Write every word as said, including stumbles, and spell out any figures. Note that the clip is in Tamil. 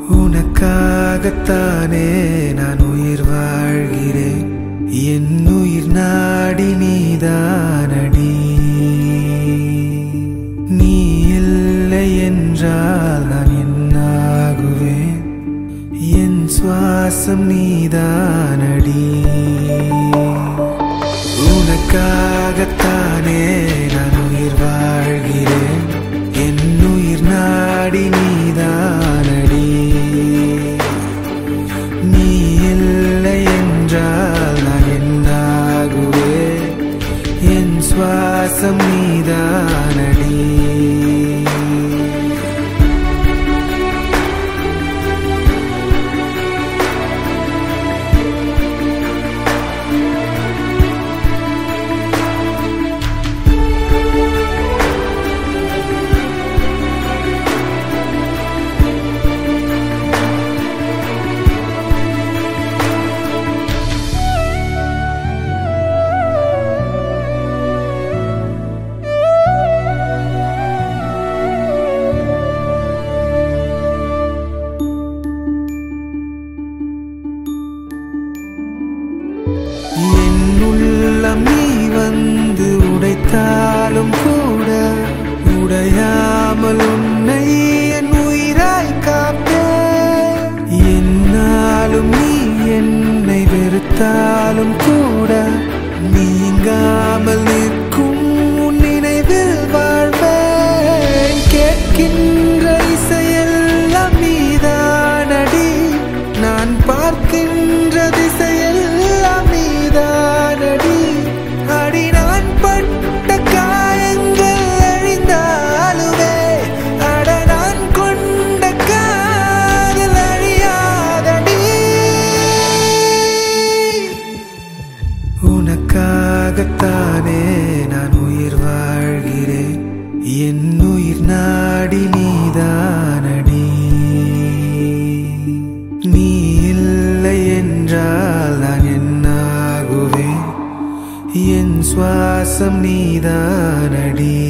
உனக்காகத்தானே நான் உயிர் வாழ்கிறேன். என் உயிர் நாடி நீதானடி. நீ இல்லை என்றால் நான் என்னாகுவேன். என் சுவாசம் நீதானடி. உனக்காகத்தானே நான் உயிர் வாழ்கிறேன். என் உயிர் நாடி நீதானடி. நீ இல்லை என்றால் நான் என்னாகுவேன். என் சுவாசம் நீதானடி. என் உள்ளம் நீ வந்து உடைத்தாலும் கூட உடையாமல் உன்னை என் உயிராய் காப்பேன். என்னாலும் நீ என்னை வெறுத்தாலும் கூட நீங்காமல் நிற்கும் உன் நினைவில் வாழ்வேன். கேட்கின்ற இசையெல்லாம் நீதானடி. நான் பார்க்கின்ற திசையெல்லாம் நீதானடி. அடி நான் பட்ட காயங்கள் அழிந்தாலுமே அட நான் கொண்ட காதல் அழியாதடி. உனக்காகத்தானே நான் உயிர் வாழ்கிறேன். என் உயிர் நாடி நீதானடி. நீ இல்லை என்றால் நான் என்னாகுவேன். என் சுவாசம் நீதானடி.